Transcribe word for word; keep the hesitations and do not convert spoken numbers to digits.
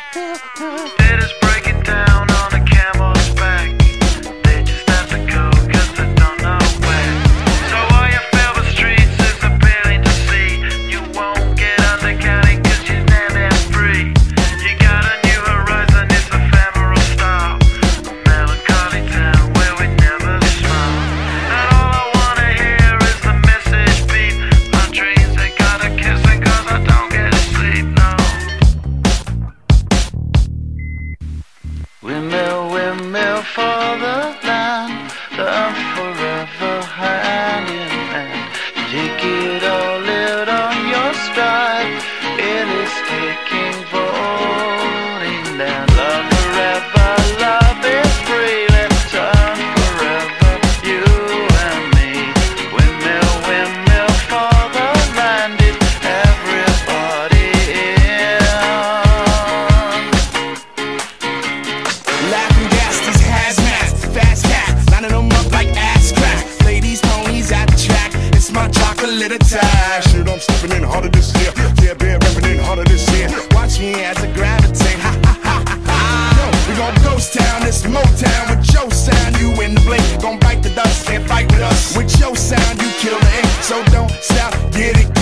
It is breaking down on a camel's back. They just have to go cause they don't know where. So all you feel the streets is appealing to see. You won't get undercounting cause you're damn damn free. You got a new horizon, it's ephemeral style. A melancholy town where we never smile. And all I wanna hear is the message beat. My dreams they gotta kiss it cause I don't get to sleep, no. Windmill, windmill for the land, the forever hand in hand. Take it all, live on your stride. It is taking, voting down. Love forever, love is free. Let's turn forever, you and me. Windmill, windmill for the land. It's everybody in. Laughing gas, these hazmats, fast cats, lining them up like ass crack. Ladies, ponies at the track, it's my chocolate attack. Shit, I'm stepping in harder this year. Yeah, been repping in harder this year. Watch me as I gravitate, ha ha ha ha ha. Yo, we gon' ghost town, this Motown with your sound. You in the blink, gon' bite the dust, can't fight with us. With your sound, you kill the ink, so don't stop, get it.